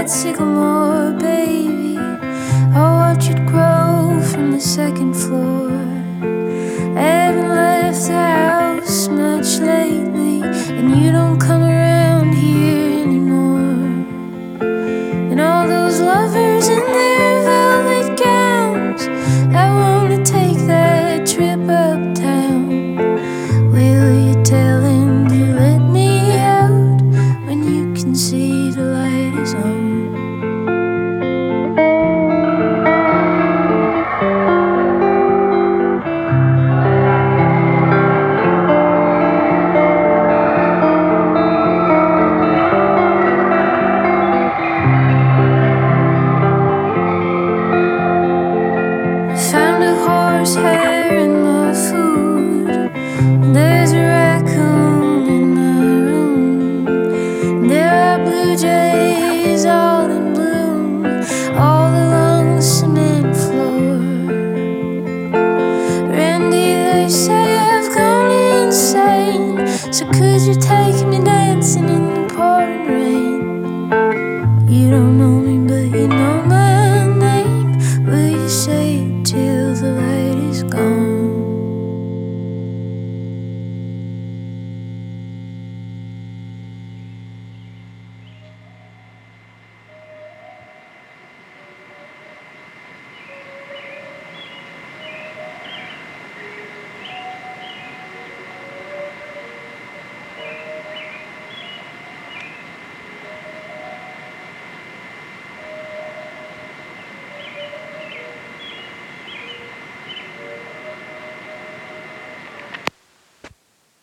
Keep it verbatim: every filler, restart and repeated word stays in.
that sycamore, baby. I watch it grow from the second floor. I haven't left the house much lately, and you don't come around here anymore. And all those lovers in their velvet gowns that wanna take that trip uptown, will you tell him to let me out when you can see the light is on? Found a horsehair in my food, and there's a raccoon in my room, and there are blue jays all in bloom all along the cement floor. Randy, they say I've gone insane, so could you take me dancing in the pouring rain? You don't know me, but you know my